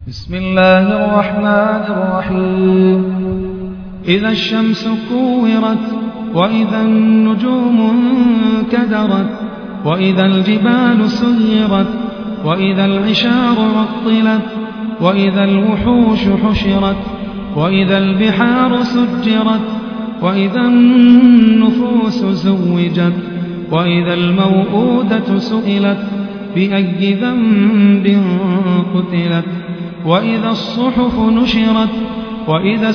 بسم الله الرحمن الرحيم. إذا الشمس كورت وإذا النجوم انكدرت وإذا الجبال سيرت وإذا العشار عطلت وإذا الوحوش حشرت وإذا البحار سجرت وإذا النفوس زوجت وإذا الموءودة سئلت بأي ذنب قتلت وإذا الصحف نشرت وإذا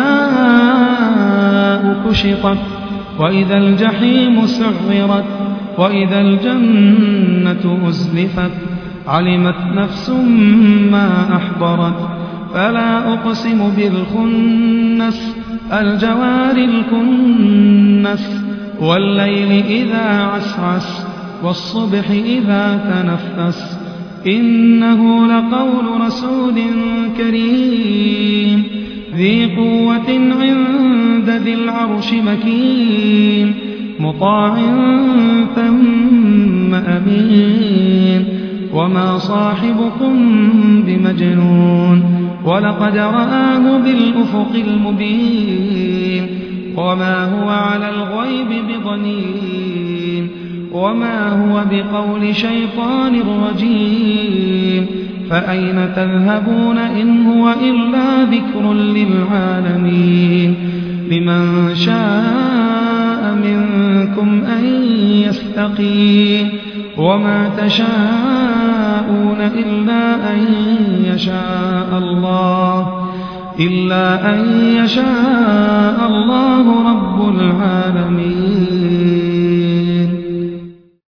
السماء كشطت وإذا الجحيم سعرت وإذا الجنة أزلفت علمت نفس ما أحضرت فلا أقسم بالخنس الجوار الكنس والليل إذا عسعس والصبح إذا تنفس إنه لقول رسول كريم ذي قوة عند ذي العرش مكين مطاع ثم أمين وما صاحبكم بمجنون ولقد رآه بالأفق المبين وما هو على الغيب بضنين وما هو بقول شيطان رجيم فأين تذهبون إن هو إلا ذكر للعالمين لمن شاء منكم أن يستقيم وما تشاءون إلا أن يشاء الله رب العالمين.